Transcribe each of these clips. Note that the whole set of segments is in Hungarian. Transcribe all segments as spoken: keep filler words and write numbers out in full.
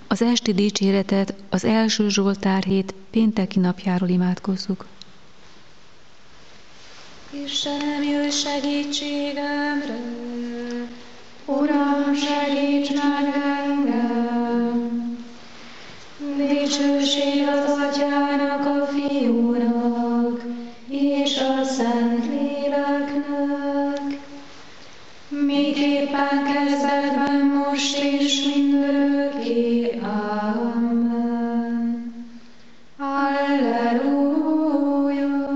Az esti dicséretet az első Zsoltár hét pénteki napjáról imádkozzuk. Istenem, jöjj segítségemre! Uram, segíts meg engem! Dicsőség az Atyának, a Fiúnak, és a Szentléleknek, miképpen kezdetben, most és mindörökké. Amen. Alleluja!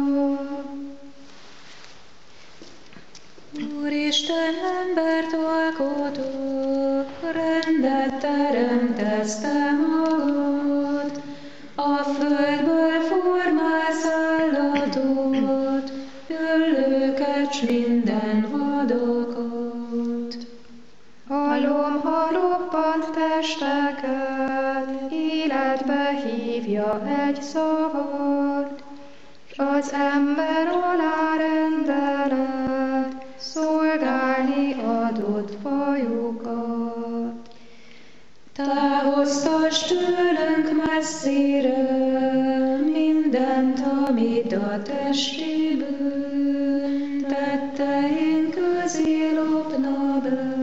Úristen, embert alkotó, rendet teremtesz te magad, a földből formálsz állatot, üllőket s minden vadakat. A lomha roppant testeket, életbe hívja egy szavat, s az ember alárendelet, szolgálni adott fajukat. Te hoztas tőlünk messzire mindent, amit a testi bűn tetteink közé lopna be,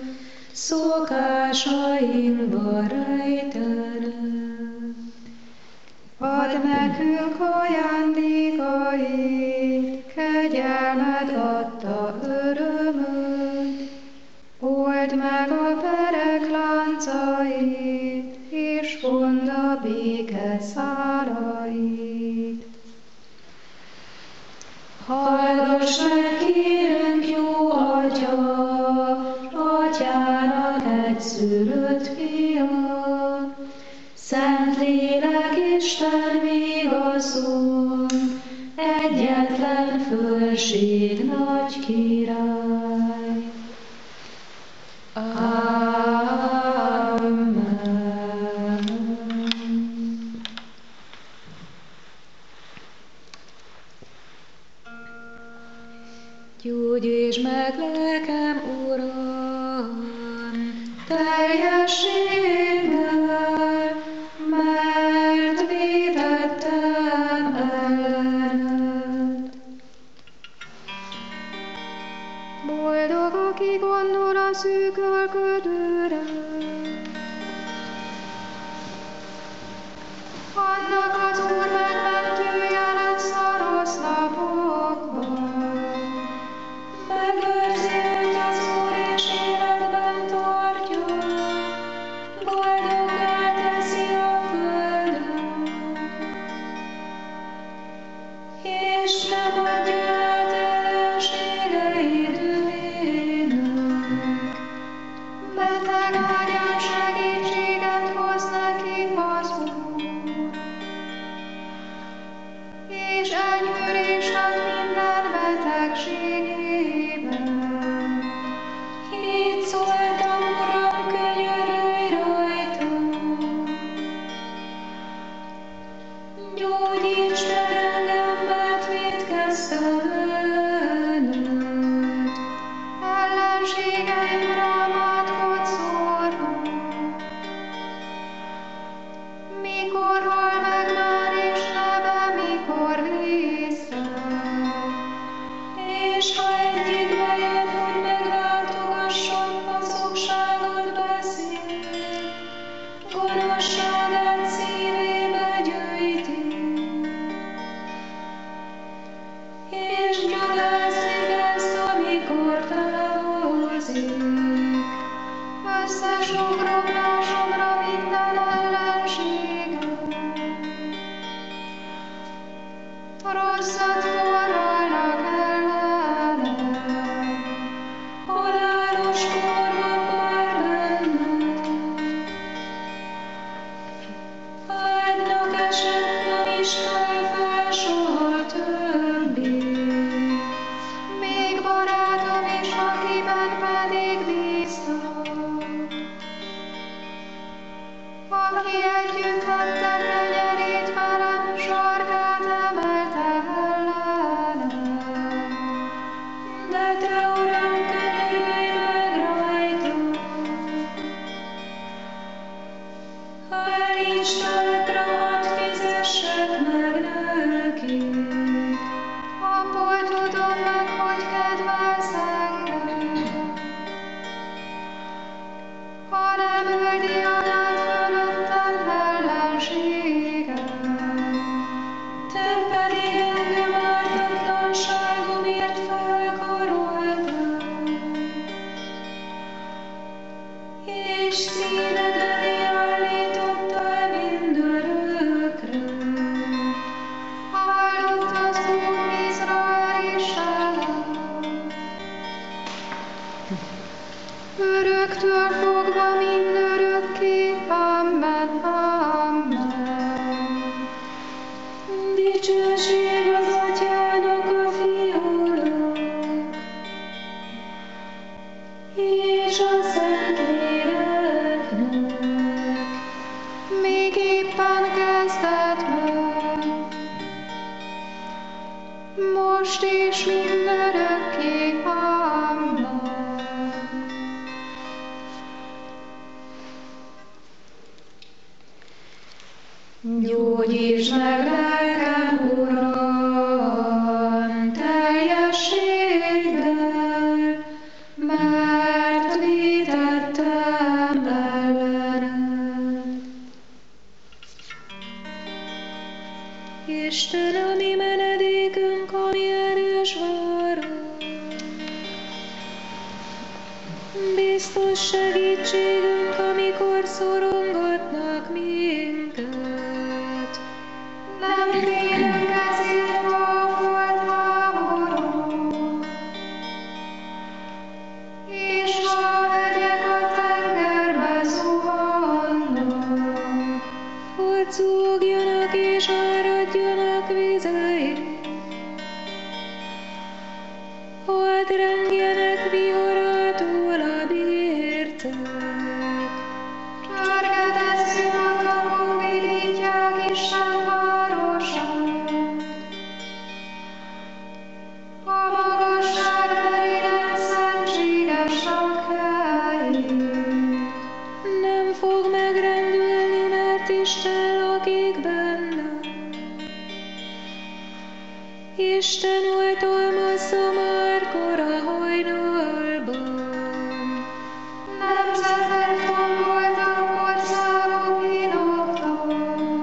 szokásainkba rejtene. Add nekünk ajándékait, kegyelmed adta örömöt, old meg a perek láncait, és vond a béke szálait. Hallgass meg, kérünk, jó Atya, Atyának egyszülött fia, Szentlélek Isten vigaszon, egyetlen fölség nagy király. Amen. Gyógyítsd meg lelkem, Uram, teljességgel, mert vétettem ellened. Boldog, aki gondol a szűkölködőre, annak az Úr megmentője lesz a rossz napokban. Megőrzi őt az Úr, és életben tartja, boldoggá teszi a földön, és nem adja át ellenségeid övének. Beteg ágyán segítséget hoz neki az Úr, és enyhülést ad minden betegségében. Így szóltam, Uram, könyörülj rajtam. Gyógyíts meg engem, mert vétkeztem ellened. Ellenségeim rámádkod szórnak. Mikor hal meg már, és neve mikor vissza, és ha egyik bejön, hogy meglátogasson, hazugságot beszél, gonoszságát szívébe gyűjti, és gyalázni kezd, amikor távozik. Összesugrom másomra minden ellenségem, rosszat forralnak ellenem, halálos korban már bennem. Áldnak esett, nem is kell fel soha többé, még barátom is, akiben pedig bíztam. Aki együtt vette kenyerét velem, sarkát emelte ellenem. De te, Uram, könyörülj meg rajtam. állíts talpra, hadd fizessek meg nekik. Abból tudom meg, hogy kedvelsz engem. Ha nem öldi adád fölöttem ellenségem, Te pedig engem ártatlanságomért felkaroltál, és színed elé állítottál mindörökre. hallott az Úr Izrael Istenem. Öröktől fogva mindörökké, amen, amen. Dicsőség az Atyának, a Fiúnak, és a Szentléleknek, Még éppen kezdetben, most és mindörökké, amen. Gyógyítsd meg lelkem, Uram, teljességgel, mert vétettem ellened. Isten, a mi menedékünk, a mi erős varró, biztos segítségünk, amikor szorongatnak minket. Nem félünk ezért, ha a hold háborog, és ha a hegyek a tengerbe zuhannak. Forcúgjanak és áradjanak vizei, hadd rengjenek viharától a bértek. Csörgetező ablakok vidítják Isten városát. A magasság terének szentséges lakhelyét. Nem fog megrendülni, mert Isten lakik benne. Isten oltalmazza már kora hajnalban. Nemzetek tomboltak, országok inoktak.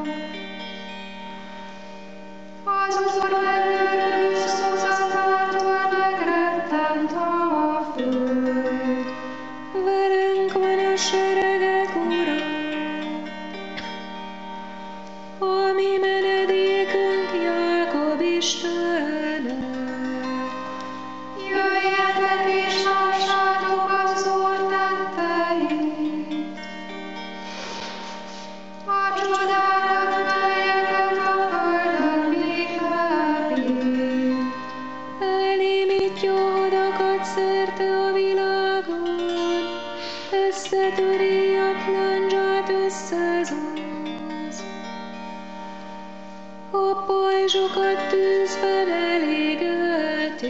Az Úr megdörgő szózatától megrettent a föld. Velünk van a seregek Ura, a mi menedékünk, Jákob Istene. Jöjjetek és lássátok az Úr tetteit, a csodákat, melyeket a földön végzett. Elnémítja a hadakat szerte a világon, összetöri a landzsát, összezúz. A pajzsokat tűzben elégeti.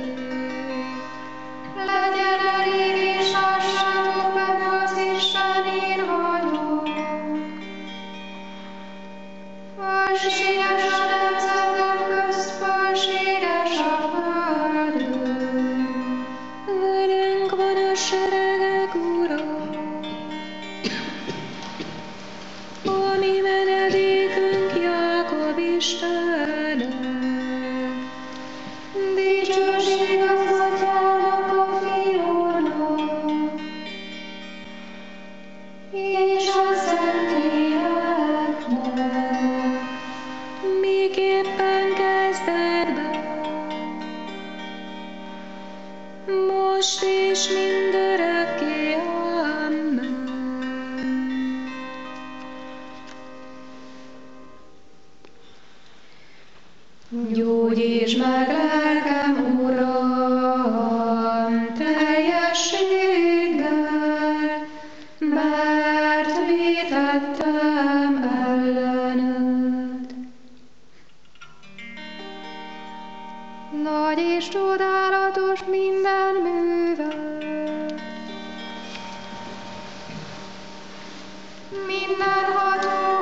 Legyen elég és lássátok meg, az Isten én vagyok. Fölséges a nemzetek közt, fölséges a földön. Velünk van a seregek Ura, a mi menedékünk, Jákob Istene. Dicsőség az Atyának, a Fiúnak, és a Szentléleknek. Miképpen kezdetben, most és mindörökké, amen. Gyógyítsd meg lelkem, Uram, teljességgel, mert vétettem ellened. Nagy és csodálatos minden műved, mindenható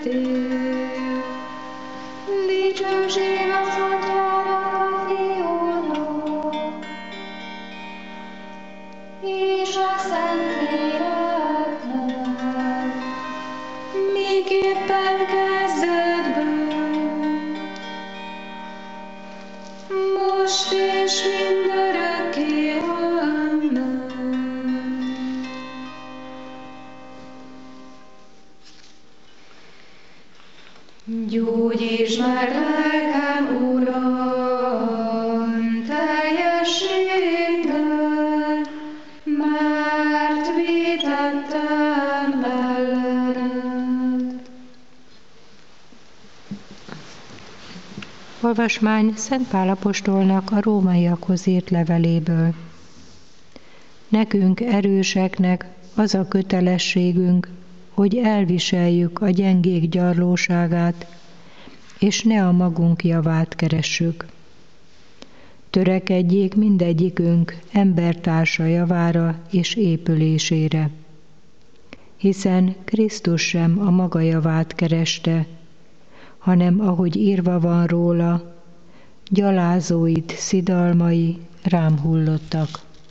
jöttél. Dicsőség az Atyának, a Fiúnak, és a Szentléleknek, miképpen kezdetben, most és mindörökké. Amen. Gyógyítsd meg lelkem, Uram, teljességgel, mert vétettem ellened. Olvasmány Szent Pál apostolnak a rómaiakhoz írt leveléből. Nekünk erőseknek az a kötelességünk, hogy elviseljük a gyengék gyarlóságát, és ne a magunk javát keressük. Törekedjék mindegyikünk embertársa javára és épülésére, hiszen Krisztus sem a maga javát kereste, hanem ahogy írva van róla, gyalázóit, szidalmai rám hullottak.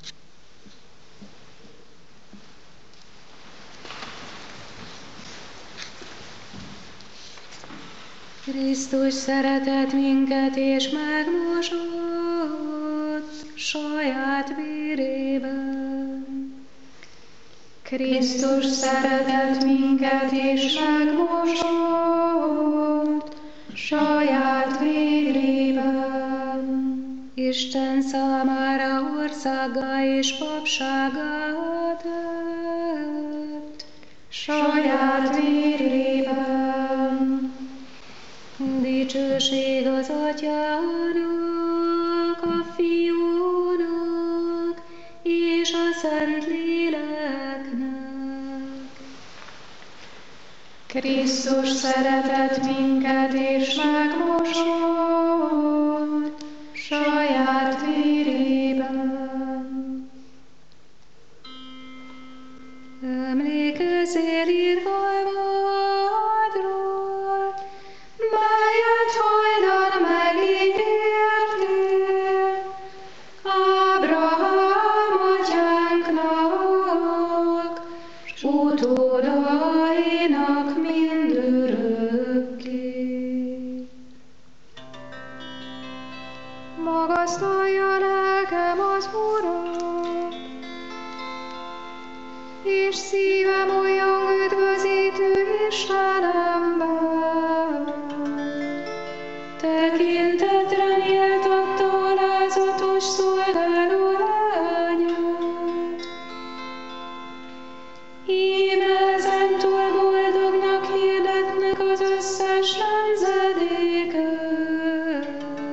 Krisztus szeretett minket és megmosott saját vérében. Krisztus szeretett minket és megmosott saját vérében. Isten számára országgá és papságá tett saját vérében. Dicsőség az Atyának, a Fiúnak és a Szentléleknek. Krisztus szeretett minket és megmosott saját vérében. Emlékezzél irgalmadról, melyet hajdan megígértél Ábrahám atyánknak, s utódainak mindörökké. Magasztalja lelkem az Urat, és szívem újjong üdvözítő Istenemben. Tekintetre méltatta alázatos szolgáló lányát. Íme ezentúl boldognak hirdetnek az összes nemzedékek,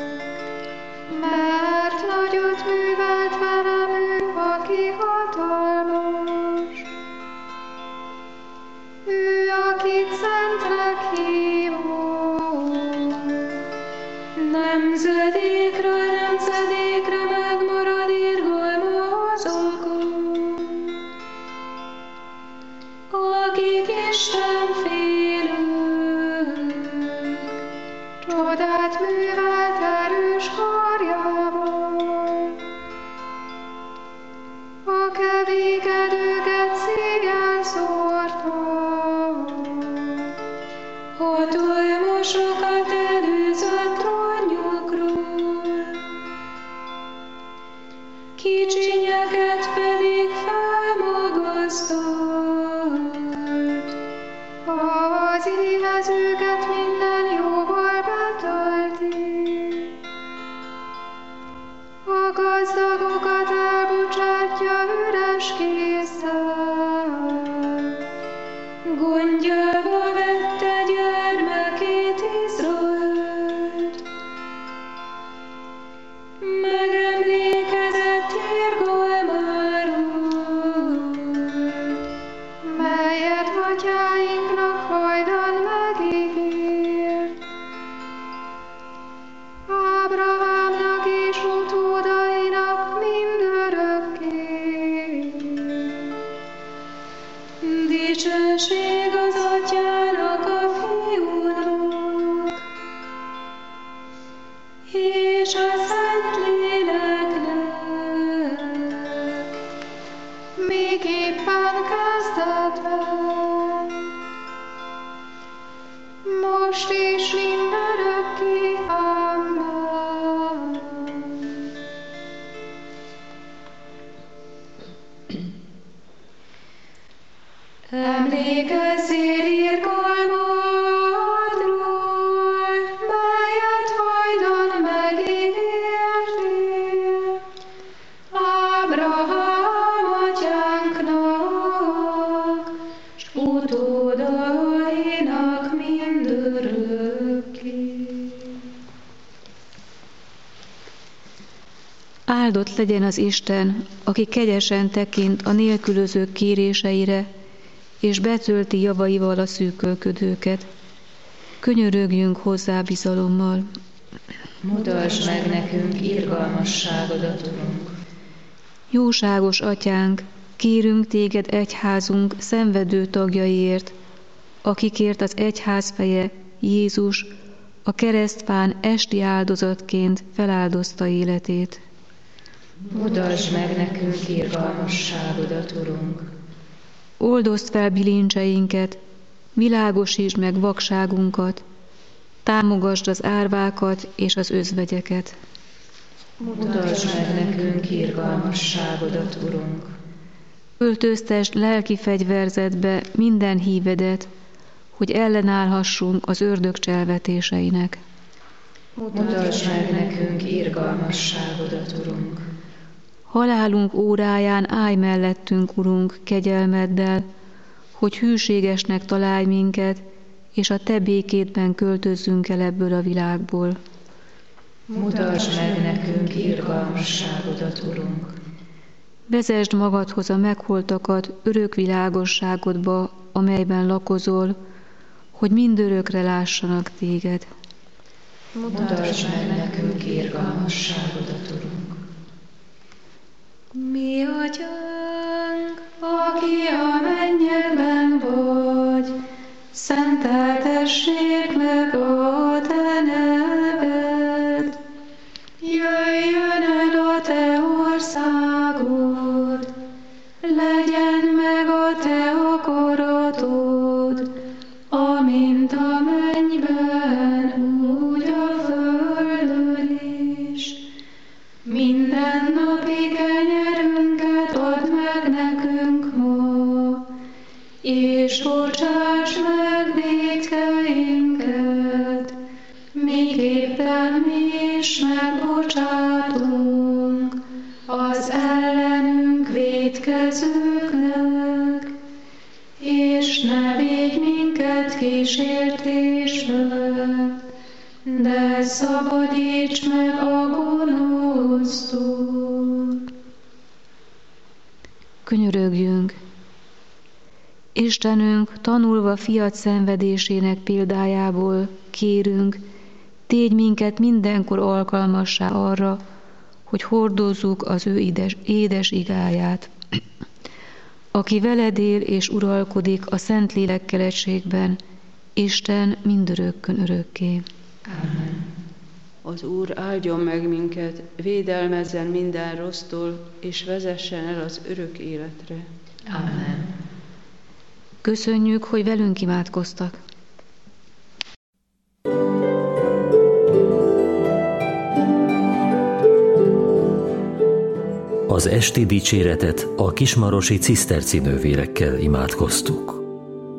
mert nagyot művelt velem ő, aki hatalmas. Ő, akit szentnek hívott, nemzedékről nemzedékre megmarad irgalma azokon, akik Isten félők. Csodát művelt erős karjával, a kevékedőket széjjel szórta, hatalmasokat előzött trónjukról, kicsinyeket pedig felmagasztalt, az éhezőket minden jóval betölti, a gazdagokat elbocsátja üres kézzel, gondjába vette gyermekét Izraelt. Megemlékezett irgalmáról, melyet atyáinknak hajdan megígért. Ábrahámnak és utódainak mindörökké. Dicsőség az Atyának, a Fiúnak most és mindörökké. Amen. Emlékezzél irgalmadról, melyet hajdan megígértél Ábrahám atyánknak, s utódainak mindörökké. Áldott legyen az Isten, aki kegyesen tekint a nélkülözők kéréseire, és betölti javaival a szűkölködőket. Könyörögjünk hozzá bizalommal. Mutasd meg nekünk irgalmasságodat, Urunk. Jóságos Atyánk, kérünk téged egyházunk szenvedő tagjaiért, akikért az egyház feje, Jézus, a keresztfán esti áldozatként feláldozta életét. Mutasd meg nekünk irgalmasságodat, Urunk. Oldozd fel bilincseinket, világosítsd meg vakságunkat, támogasd az árvákat és az özvegyeket. Mutasd meg nekünk irgalmasságodat, Urunk. Öltöztesd lelki fegyverzetbe minden hívedet, hogy ellenállhassunk az ördög cselvetéseinek. Mutasd meg nekünk irgalmasságodat, Urunk. Halálunk óráján állj mellettünk, Urunk, kegyelmeddel, hogy hűségesnek találj minket, és a te békédben költözzünk el ebből a világból. Mutasd meg nekünk irgalmasságodat, Urunk. Vezesd magadhoz a megholtakat örök világosságodba, amelyben lakozol, hogy mindörökre lássanak téged. Mutasd meg nekünk irgalmasságodat, Urunk. Mi Atyánk, aki a mennyekben vagy, szenteltessék meg a te neved. Jöjjön el a te országod, legyen meg a te akaratod, amint a mennyben, úgy a földön is. Minden napi kenyerünket add meg nekünk ma, és bocsáss meg vétkeinket, miképpen mi is megbocsátunk az ellenünk vétkezőknek, és ne védj minket kísértésbe, de szabadíts meg a gonosztól. Könyörögjünk! Istenünk, tanulva fiat szenvedésének példájából kérünk, tégy minket mindenkor alkalmassá arra, hogy hordozzuk az ő édes, édes igáját, aki veled él és uralkodik a Szentlélekkel egységben, Isten mindörökkön örökké. Amen. Az Úr áldjon meg minket, védelmezzen minden rossztól, és vezessen el az örök életre. Amen. Köszönjük, hogy velünk imádkoztak. Az esti dicséretet a kismarosi ciszterci nővérekkel imádkoztuk.